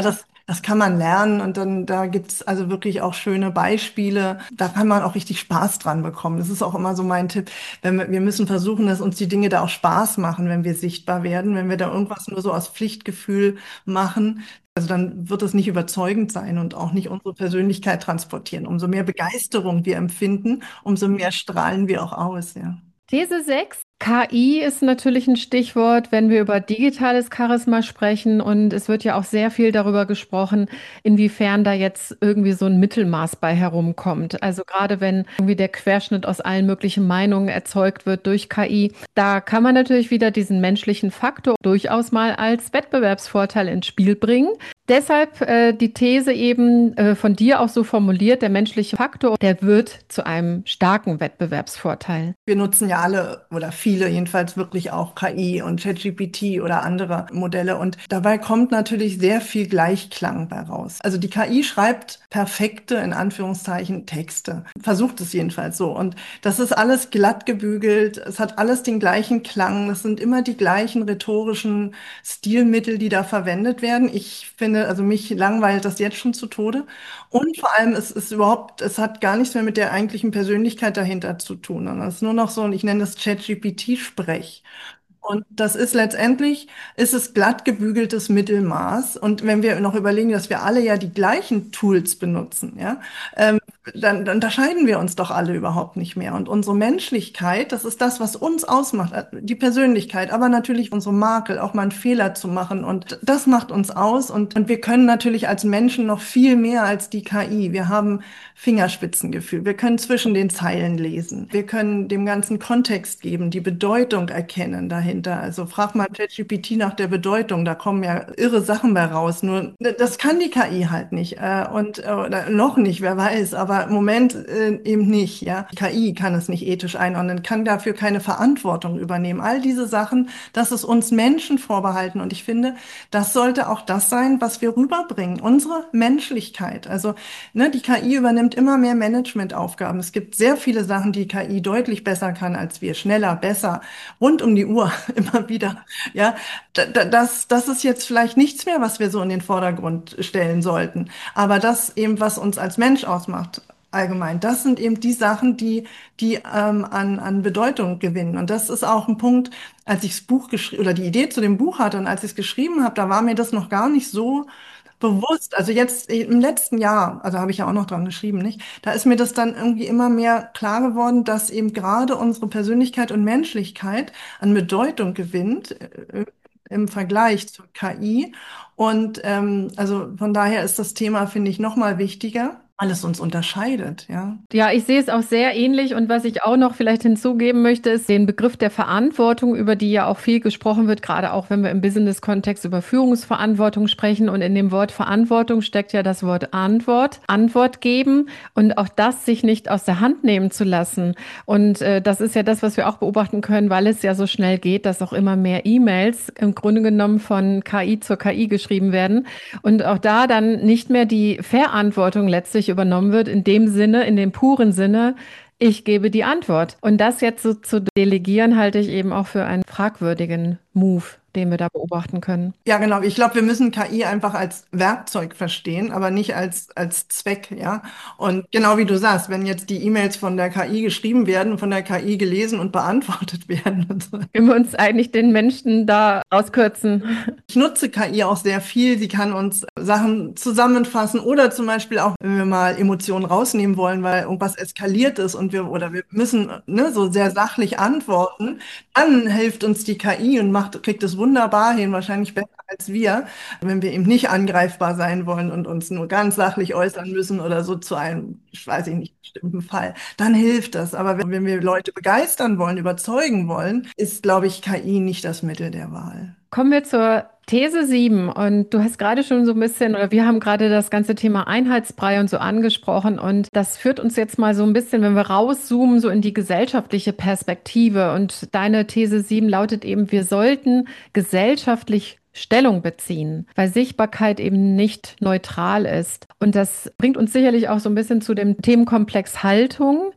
Das kann man lernen und dann da gibt's also wirklich auch schöne Beispiele. Da kann man auch richtig Spaß dran bekommen. Das ist auch immer so mein Tipp. Wenn wir, wir müssen versuchen, dass uns die Dinge da auch Spaß machen, wenn wir sichtbar werden. Wenn wir da irgendwas nur so aus Pflichtgefühl machen, also dann wird es nicht überzeugend sein und auch nicht unsere Persönlichkeit transportieren. Umso mehr Begeisterung wir empfinden, umso mehr strahlen wir auch aus, ja. These sechs. K I ist natürlich ein Stichwort, wenn wir über digitales Charisma sprechen. Und es wird ja auch sehr viel darüber gesprochen, inwiefern da jetzt irgendwie so ein Mittelmaß bei herumkommt. Also gerade wenn irgendwie der Querschnitt aus allen möglichen Meinungen erzeugt wird durch K I, da kann man natürlich wieder diesen menschlichen Faktor durchaus mal als Wettbewerbsvorteil ins Spiel bringen. Deshalb äh, die These eben äh, von dir auch so formuliert, der menschliche Faktor, der wird zu einem starken Wettbewerbsvorteil. Wir nutzen ja alle oder viele jedenfalls wirklich auch K I und ChatGPT oder andere Modelle und dabei kommt natürlich sehr viel Gleichklang bei raus. Also die K I schreibt perfekte, in Anführungszeichen, Texte. Versucht es jedenfalls so. Und das ist alles glatt gebügelt. Es hat alles den gleichen Klang. Es sind immer die gleichen rhetorischen Stilmittel, die da verwendet werden. Ich finde, also mich langweilt das jetzt schon zu Tode. Und vor allem, es ist überhaupt, es hat gar nichts mehr mit der eigentlichen Persönlichkeit dahinter zu tun. sondern Es ist nur noch so, und ich nenne das ChatGPT-Sprech. Und das ist letztendlich, ist es glatt gebügeltes Mittelmaß. Und wenn wir noch überlegen, dass wir alle ja die gleichen Tools benutzen, ja, ähm, dann, dann unterscheiden wir uns doch alle überhaupt nicht mehr. Und unsere Menschlichkeit, das ist das, was uns ausmacht, äh, die Persönlichkeit, aber natürlich unsere Makel, auch mal einen Fehler zu machen. Und das macht uns aus. Und, und wir können natürlich als Menschen noch viel mehr als die K I. Wir haben Fingerspitzengefühl. Wir können zwischen den Zeilen lesen. Wir können dem ganzen Kontext geben, die Bedeutung erkennen dahinter. Also frag mal ChatGPT nach der Bedeutung. Da kommen ja irre Sachen bei raus. Nur das kann die K I halt nicht. Äh, und äh, oder noch nicht, wer weiß. Aber im Moment äh, eben nicht. Ja, die K I kann es nicht ethisch einordnen, kann dafür keine Verantwortung übernehmen. All diese Sachen, das ist uns Menschen vorbehalten. Und ich finde, das sollte auch das sein, was wir rüberbringen. Unsere Menschlichkeit. Also ne, die K I übernimmt immer mehr Managementaufgaben. Es gibt sehr viele Sachen, die K I deutlich besser kann als wir. Schneller, besser, rund um die Uhr, immer wieder. Ja, da- da- das, das ist jetzt vielleicht nichts mehr, was wir so in den Vordergrund stellen sollten. Aber das eben, was uns als Mensch ausmacht, allgemein, das sind eben die Sachen, die, die ähm, an, an Bedeutung gewinnen. Und das ist auch ein Punkt, als ich das Buch geschrieben oder die Idee zu dem Buch hatte und als ich es geschrieben habe, da war mir das noch gar nicht so bewusst. Also jetzt im letzten Jahr, also habe ich ja auch noch dran geschrieben, nicht? Da ist mir das dann irgendwie immer mehr klar geworden, dass eben gerade unsere Persönlichkeit und Menschlichkeit an Bedeutung gewinnt äh, im Vergleich zur K I. Und ähm, also von daher ist das Thema, finde ich, noch mal wichtiger, weil es uns unterscheidet, ja. Ja, ich sehe es auch sehr ähnlich. Und was ich auch noch vielleicht hinzugeben möchte, ist den Begriff der Verantwortung, über die ja auch viel gesprochen wird, gerade auch wenn wir im Business-Kontext über Führungsverantwortung sprechen. Und in dem Wort Verantwortung steckt ja das Wort Antwort, Antwort geben und auch das sich nicht aus der Hand nehmen zu lassen. Und äh, das ist ja das, was wir auch beobachten können, weil es ja so schnell geht, dass auch immer mehr E-Mails im Grunde genommen von K I zur K I geschrieben werden. Und auch da dann nicht mehr die Verantwortung letztlich übernommen wird, in dem Sinne, in dem puren Sinne, ich gebe die Antwort. Und das jetzt so zu delegieren, halte ich eben auch für einen fragwürdigen Move, den wir da beobachten können. Ja, genau. Ich glaube, wir müssen K I einfach als Werkzeug verstehen, aber nicht als, als Zweck, ja. Und genau wie du sagst, wenn jetzt die E-Mails von der K I geschrieben werden, von der K I gelesen und beantwortet werden und so. Können wir uns eigentlich den Menschen da rauskürzen? Ich nutze K I auch sehr viel. Sie kann uns Sachen zusammenfassen oder zum Beispiel auch, wenn wir mal Emotionen rausnehmen wollen, weil irgendwas eskaliert ist und wir oder wir müssen ne, so sehr sachlich antworten, dann hilft uns die K I und macht, kriegt es wunderbar hin, wahrscheinlich besser als wir, wenn wir eben nicht angreifbar sein wollen und uns nur ganz sachlich äußern müssen oder so zu einem, ich weiß nicht, bestimmten Fall. Dann hilft das. Aber wenn, wenn wir Leute begeistern wollen, überzeugen wollen, ist, glaube ich, K I nicht das Mittel der Wahl. Kommen wir zur These sieben. Und du hast gerade schon so ein bisschen, oder wir haben gerade das ganze Thema Einheitsbrei und so angesprochen. Und das führt uns jetzt mal so ein bisschen, wenn wir rauszoomen, so in die gesellschaftliche Perspektive. Und deine These sieben lautet eben, wir sollten gesellschaftlich Stellung beziehen, weil Sichtbarkeit eben nicht neutral ist. Und das bringt uns sicherlich auch so ein bisschen zu dem Themenkomplex Haltung.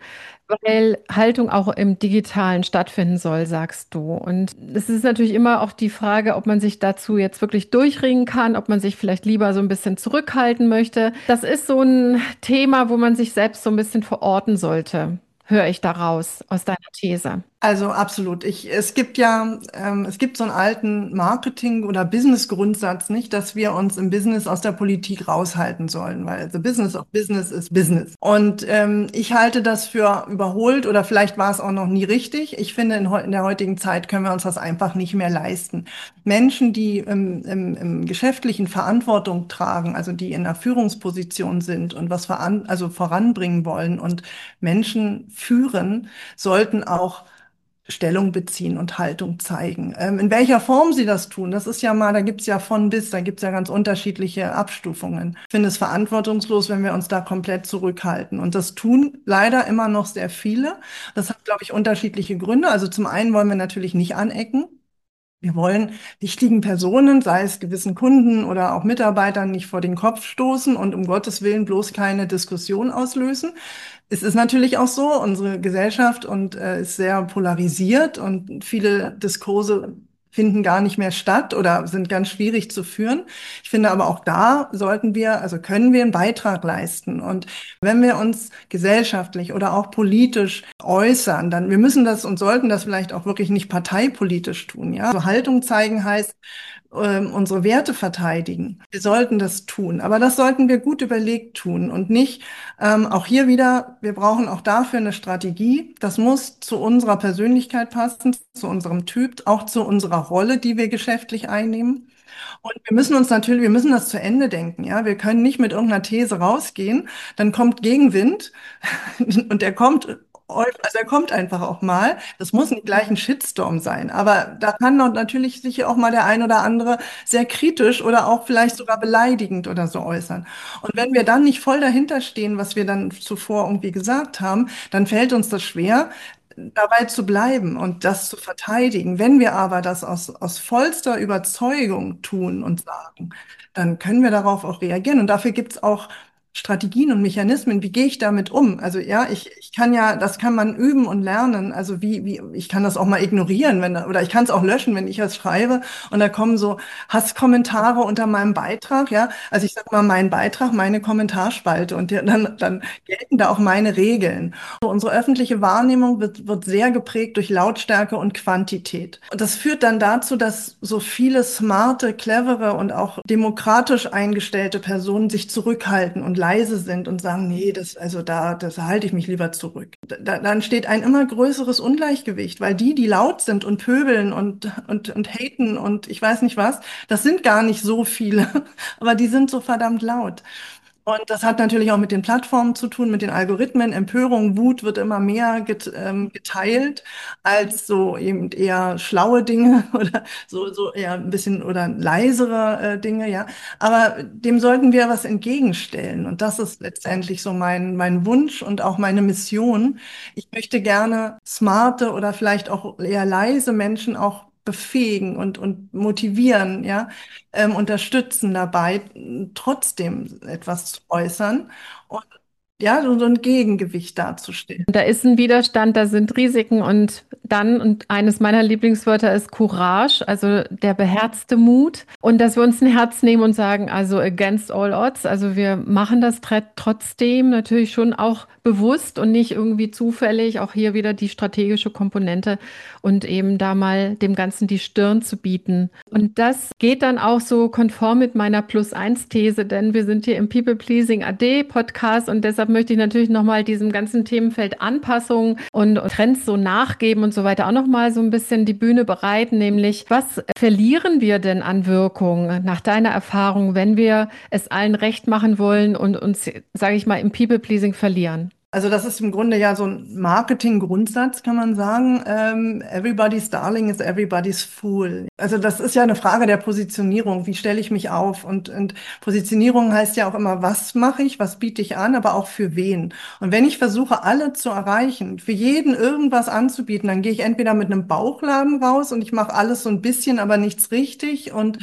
Weil Haltung auch im Digitalen stattfinden soll, sagst du. Und es ist natürlich immer auch die Frage, ob man sich dazu jetzt wirklich durchringen kann, ob man sich vielleicht lieber so ein bisschen zurückhalten möchte. Das ist so ein Thema, wo man sich selbst so ein bisschen verorten sollte, höre ich daraus aus deiner These. Also absolut. Ich, es gibt ja, ähm, es gibt so einen alten Marketing- oder Business-Grundsatz nicht, dass wir uns im Business aus der Politik raushalten sollen, weil the business of business is business. Und ähm, ich halte das für überholt oder vielleicht war es auch noch nie richtig. Ich finde, in, heu- in der heutigen Zeit können wir uns das einfach nicht mehr leisten. Menschen, die im, im, im geschäftlichen Verantwortung tragen, also die in einer Führungsposition sind und was voran, also voranbringen wollen und Menschen führen, sollten auch Stellung beziehen und Haltung zeigen. Ähm, in welcher Form sie das tun, das ist ja mal, da gibt's ja von bis, da gibt's ja ganz unterschiedliche Abstufungen. Ich finde es verantwortungslos, wenn wir uns da komplett zurückhalten. Und das tun leider immer noch sehr viele. Das hat, glaube ich, unterschiedliche Gründe. Also zum einen wollen wir natürlich nicht anecken. Wir wollen wichtigen Personen, sei es gewissen Kunden oder auch Mitarbeitern, nicht vor den Kopf stoßen und um Gottes Willen bloß keine Diskussion auslösen. Es ist natürlich auch so, unsere Gesellschaft und äh, ist sehr polarisiert und viele Diskurse finden gar nicht mehr statt oder sind ganz schwierig zu führen. Ich finde aber auch da sollten wir, also können wir einen Beitrag leisten. Und wenn wir uns gesellschaftlich oder auch politisch äußern, dann wir müssen das und sollten das vielleicht auch wirklich nicht parteipolitisch tun. Ja, also Haltung zeigen heißt ähm, unsere Werte verteidigen. Wir sollten das tun, aber das sollten wir gut überlegt tun und nicht ähm, auch hier wieder, wir brauchen auch dafür eine Strategie. Das muss zu unserer Persönlichkeit passen, zu unserem Typ, auch zu unserer Rolle, die wir geschäftlich einnehmen. Und wir müssen uns natürlich, wir müssen das zu Ende denken, ja. Wir können nicht mit irgendeiner These rausgehen, dann kommt Gegenwind und der kommt, eu- also er kommt einfach auch mal. Das muss nicht gleich ein Shitstorm sein, aber da kann doch natürlich sich auch mal der ein oder andere sehr kritisch oder auch vielleicht sogar beleidigend oder so äußern. Und wenn wir dann nicht voll dahinter stehen, was wir dann zuvor irgendwie gesagt haben, dann fällt uns das schwer, dabei zu bleiben und das zu verteidigen. Wenn wir aber das aus, aus vollster Überzeugung tun und sagen, dann können wir darauf auch reagieren. Und dafür gibt es auch Strategien und Mechanismen. Wie gehe ich damit um? Also ja, ich, ich kann ja, das kann man üben und lernen. Also wie, wie, ich kann das auch mal ignorieren, wenn, da- oder ich kann es auch löschen, wenn ich was schreibe und da kommen so Hasskommentare unter meinem Beitrag. Ja, also ich sag mal, mein Beitrag, meine Kommentarspalte und der, dann, dann gelten da auch meine Regeln. Unsere öffentliche Wahrnehmung wird, wird sehr geprägt durch Lautstärke und Quantität. Und das führt dann dazu, dass so viele smarte, clevere und auch demokratisch eingestellte Personen sich zurückhalten und leise sind und sagen, nee, das, also da, das halte ich mich lieber zurück. Da, da entsteht ein immer größeres Ungleichgewicht, weil die, die laut sind und pöbeln und, und, und haten und ich weiß nicht was, das sind gar nicht so viele, aber die sind so verdammt laut. Und das hat natürlich auch mit den Plattformen zu tun, mit den Algorithmen. Empörung, Wut wird immer mehr get, ähm, geteilt als so eben eher schlaue Dinge oder so, so eher ein bisschen oder leisere äh, Dinge, ja. Aber dem sollten wir was entgegenstellen. Und das ist letztendlich so mein, mein Wunsch und auch meine Mission. Ich möchte gerne smarte oder vielleicht auch eher leise Menschen auch befähigen und, und motivieren, ja, ähm, unterstützen dabei, trotzdem etwas zu äußern und ja, so so ein Gegengewicht darzustellen. Da ist ein Widerstand, da sind Risiken und dann, und eines meiner Lieblingswörter ist Courage, also der beherzte Mut. Und dass wir uns ein Herz nehmen und sagen, also against all odds, also wir machen das tr- trotzdem natürlich schon auch bewusst und nicht irgendwie zufällig, auch hier wieder die strategische Komponente und eben da mal dem Ganzen die Stirn zu bieten. Und das geht dann auch so konform mit meiner Plus-Eins-These, denn wir sind hier im People-Pleasing A D Podcast und deshalb möchte ich natürlich nochmal diesem ganzen Themenfeld Anpassung und, und Trends so nachgeben und so weiter auch nochmal so ein bisschen die Bühne bereiten, nämlich was verlieren wir denn an Wirkung nach deiner Erfahrung, wenn wir es allen recht machen wollen und uns, sage ich mal, im People-Pleasing verlieren? Also das ist im Grunde ja so ein Marketing-Grundsatz, kann man sagen. Ähm, everybody's darling is everybody's fool. Also das ist ja eine Frage der Positionierung. Wie stelle ich mich auf? Und, und Positionierung heißt ja auch immer, was mache ich, was biete ich an, aber auch für wen. Und wenn ich versuche, alle zu erreichen, für jeden irgendwas anzubieten, dann gehe ich entweder mit einem Bauchladen raus und ich mache alles so ein bisschen, aber nichts richtig und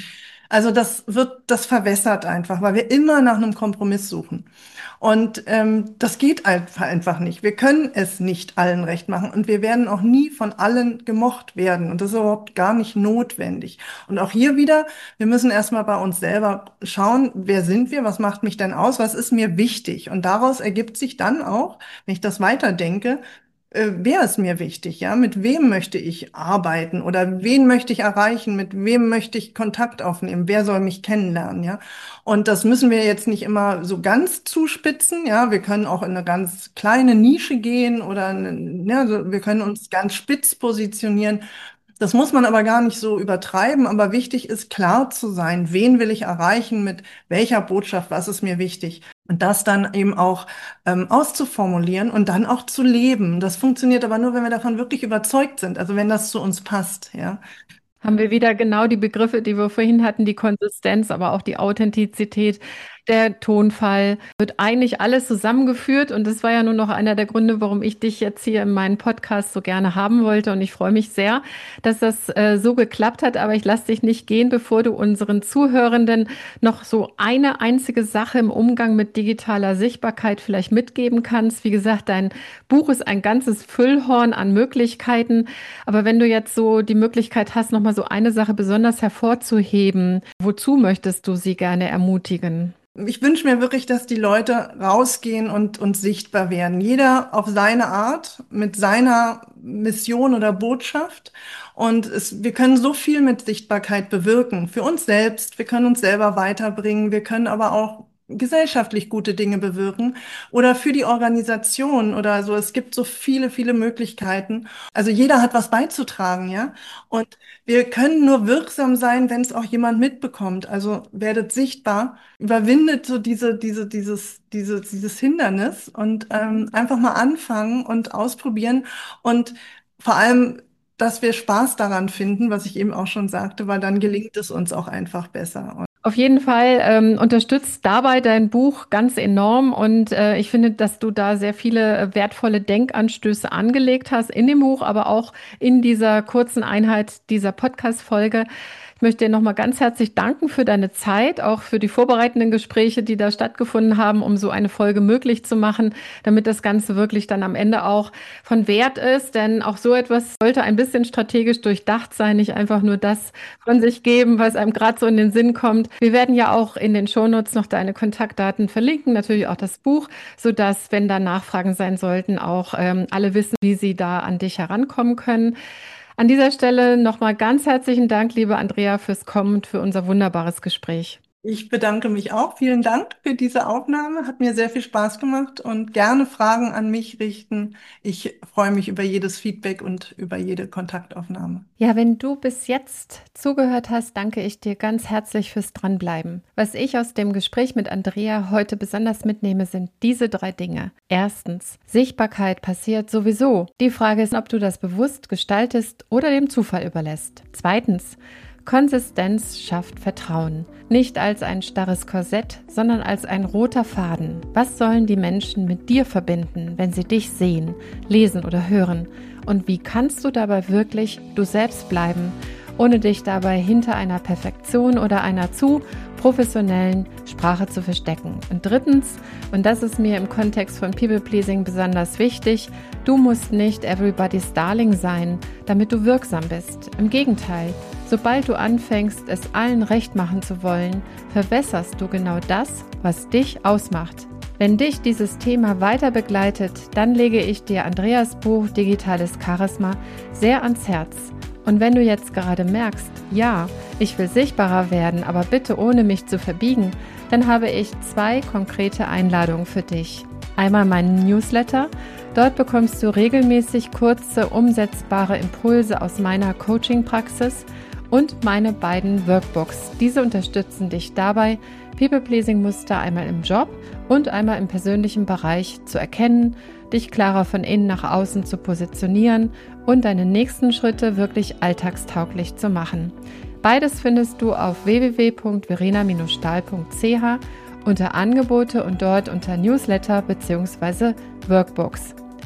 Also das wird, das verwässert einfach, weil wir immer nach einem Kompromiss suchen. Und ähm, das geht einfach, einfach nicht. Wir können es nicht allen recht machen und wir werden auch nie von allen gemocht werden. Und das ist überhaupt gar nicht notwendig. Und auch hier wieder, wir müssen erstmal bei uns selber schauen, wer sind wir, was macht mich denn aus, was ist mir wichtig. Und daraus ergibt sich dann auch, wenn ich das weiterdenke, äh, wer ist mir wichtig, ja? Mit wem möchte ich arbeiten oder wen möchte ich erreichen? Mit wem möchte ich Kontakt aufnehmen? Wer soll mich kennenlernen, ja? Und das müssen wir jetzt nicht immer so ganz zuspitzen, ja? Wir können auch in eine ganz kleine Nische gehen oder eine, ja, also wir können uns ganz spitz positionieren. Das muss man aber gar nicht so übertreiben, aber wichtig ist, klar zu sein, wen will ich erreichen, mit welcher Botschaft, was ist mir wichtig. Und das dann eben auch ähm, auszuformulieren und dann auch zu leben. Das funktioniert aber nur, wenn wir davon wirklich überzeugt sind, also wenn das zu uns passt, ja. Haben wir wieder genau die Begriffe, die wir vorhin hatten, die Konsistenz, aber auch die Authentizität, der Tonfall, wird eigentlich alles zusammengeführt. Und das war ja nur noch einer der Gründe, warum ich dich jetzt hier in meinen Podcast so gerne haben wollte. Und ich freue mich sehr, dass das äh, so geklappt hat. Aber ich lasse dich nicht gehen, bevor du unseren Zuhörenden noch so eine einzige Sache im Umgang mit digitaler Sichtbarkeit vielleicht mitgeben kannst. Wie gesagt, dein Buch ist ein ganzes Füllhorn an Möglichkeiten. Aber wenn du jetzt so die Möglichkeit hast, noch mal so eine Sache besonders hervorzuheben, wozu möchtest du sie gerne ermutigen? Ich wünsche mir wirklich, dass die Leute rausgehen und, und sichtbar werden. Jeder auf seine Art, mit seiner Mission oder Botschaft. Und es, wir können so viel mit Sichtbarkeit bewirken. Für uns selbst. Wir können uns selber weiterbringen. Wir können aber auch gesellschaftlich gute Dinge bewirken oder für die Organisation oder so. Es gibt so viele, viele Möglichkeiten. Also jeder hat was beizutragen, ja. Und wir können nur wirksam sein, wenn es auch jemand mitbekommt. Also werdet sichtbar, überwindet so diese, diese, dieses, dieses, dieses Hindernis und ähm, einfach mal anfangen und ausprobieren und vor allem, dass wir Spaß daran finden, was ich eben auch schon sagte, weil dann gelingt es uns auch einfach besser. Auf jeden Fall ähm, unterstützt dabei dein Buch ganz enorm und äh, ich finde, dass du da sehr viele äh, wertvolle Denkanstöße angelegt hast in dem Buch, aber auch in dieser kurzen Einheit dieser Podcast-Folge. Ich möchte dir nochmal ganz herzlich danken für deine Zeit, auch für die vorbereitenden Gespräche, die da stattgefunden haben, um so eine Folge möglich zu machen, damit das Ganze wirklich dann am Ende auch von Wert ist. Denn auch so etwas sollte ein bisschen strategisch durchdacht sein, nicht einfach nur das von sich geben, was einem gerade so in den Sinn kommt. Wir werden ja auch in den Shownotes noch deine Kontaktdaten verlinken, natürlich auch das Buch, sodass, wenn da Nachfragen sein sollten, auch ähm, alle wissen, wie sie da an dich herankommen können. An dieser Stelle nochmal ganz herzlichen Dank, liebe Andrea, fürs Kommen und für unser wunderbares Gespräch. Ich bedanke mich auch. Vielen Dank für diese Aufnahme. Hat mir sehr viel Spaß gemacht und gerne Fragen an mich richten. Ich freue mich über jedes Feedback und über jede Kontaktaufnahme. Ja, wenn du bis jetzt zugehört hast, danke ich dir ganz herzlich fürs Dranbleiben. Was ich aus dem Gespräch mit Andrea heute besonders mitnehme, sind diese drei Dinge. Erstens, Sichtbarkeit passiert sowieso. Die Frage ist, ob du das bewusst gestaltest oder dem Zufall überlässt. Zweitens, Konsistenz schafft Vertrauen. Nicht als ein starres Korsett, sondern als ein roter Faden. Was sollen die Menschen mit dir verbinden, wenn sie dich sehen, lesen oder hören? Und wie kannst du dabei wirklich du selbst bleiben, ohne dich dabei hinter einer Perfektion oder einer zu professionellen Sprache zu verstecken? Und drittens, und das ist mir im Kontext von People Pleasing besonders wichtig, du musst nicht everybody's darling sein, damit du wirksam bist. Im Gegenteil, sobald du anfängst, es allen recht machen zu wollen, verwässerst du genau das, was dich ausmacht. Wenn dich dieses Thema weiter begleitet, dann lege ich dir Andreas Buch Digitales Charisma sehr ans Herz. Und wenn du jetzt gerade merkst, ja, ich will sichtbarer werden, aber bitte ohne mich zu verbiegen, dann habe ich zwei konkrete Einladungen für dich. Einmal meinen Newsletter. Dort bekommst du regelmäßig kurze, umsetzbare Impulse aus meiner Coaching-Praxis und meine beiden Workbooks. Diese unterstützen dich dabei, People-Pleasing-Muster einmal im Job und einmal im persönlichen Bereich zu erkennen, dich klarer von innen nach außen zu positionieren und deine nächsten Schritte wirklich alltagstauglich zu machen. Beides findest du auf w w w punkt verena Bindestrich stahl punkt c h unter Angebote und dort unter Newsletter bzw. Workbooks.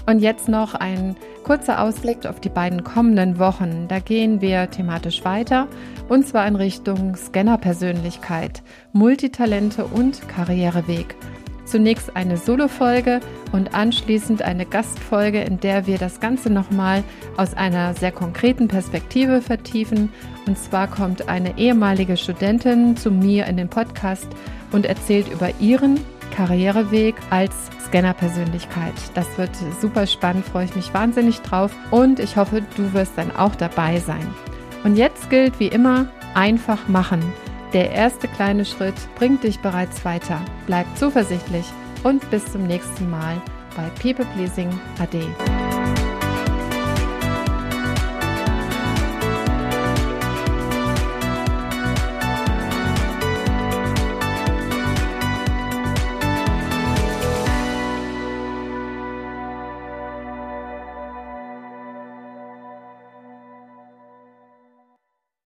Und jetzt noch ein kurzer Ausblick auf die beiden kommenden Wochen. Da gehen wir thematisch weiter, und zwar in Richtung Scanner-Persönlichkeit, Multitalente und Karriereweg. Zunächst eine Solo-Folge und anschließend eine Gastfolge, in der wir das Ganze nochmal aus einer sehr konkreten Perspektive vertiefen. Und zwar kommt eine ehemalige Studentin zu mir in den Podcast und erzählt über ihren Karriereweg als Scanner-Persönlichkeit. Das wird super spannend, freue ich mich wahnsinnig drauf und ich hoffe, du wirst dann auch dabei sein. Und jetzt gilt wie immer, einfach machen. Der erste kleine Schritt bringt dich bereits weiter. Bleib zuversichtlich und bis zum nächsten Mal bei People Pleasing A D.